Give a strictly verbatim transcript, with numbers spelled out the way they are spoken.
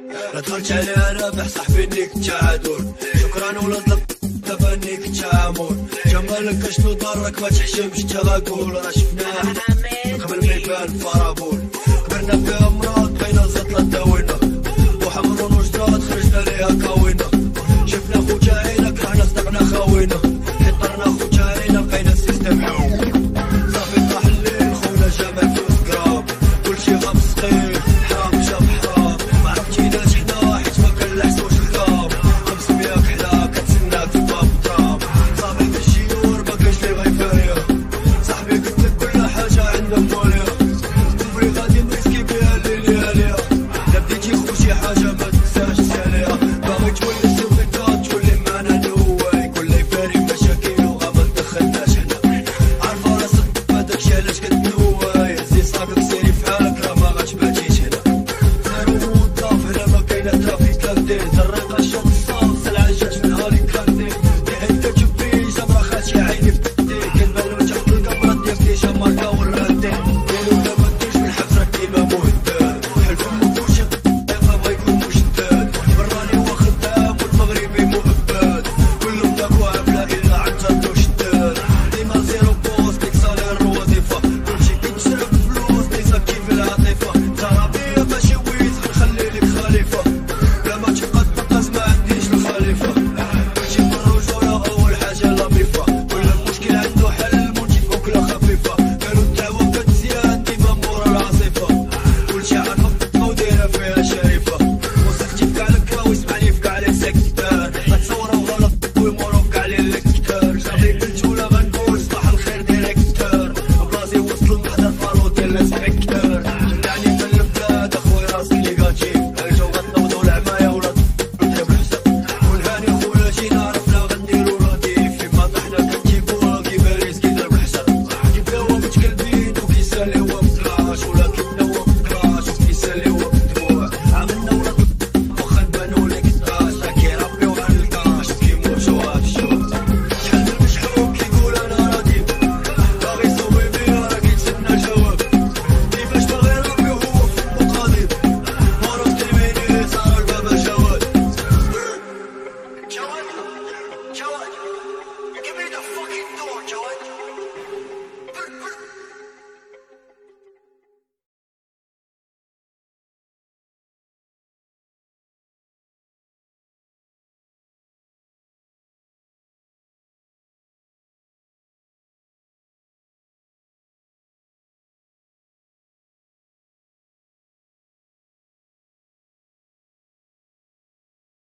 لا دخلت عليها رابح صاحبي انك تعادل. شكرا ولاد دابا انك تعامل جمالك اشنو ضرك ما تحشمش تغاقول. راه شفناه قبل ما يبان فرابول كبرنا فيها مراد بقينا زطلة داوينا وحمرون وجداد خرجنا ليها كاوينا. شفنا خوتا عينا كرهنا صدقنا خاوينا حطرنا خوتا عينا لقينا السيستم حوم. صافي طاح الليل خونا جمال فلوس كرام كلشي غمسقين حرام جاب حرام ما عرفتيناش حنا حيت ما كنلحسوش الكام. خمسمية كحلا كتسناك في باب الدرام صافي حتى الشيور مكانش لي غيفاريا. صاحبي قلتلك كل حاجة عندنا موليها تبري غادي نريسكي بيها الليل لياليها. لا بديتي خو شي حاجة ما تنساش تساليها. باغي تولي سوفيكات تولي معنا نواي كل يفاري مشاكل وغا ما تدخلناش حنا. عارفة راسك هداكشي علاش كتنواي زي صاحبك سيري فحالك راه ما غاتباتيش هنا. زيرو موظف هنا ما كاينة ترافيك لا بديت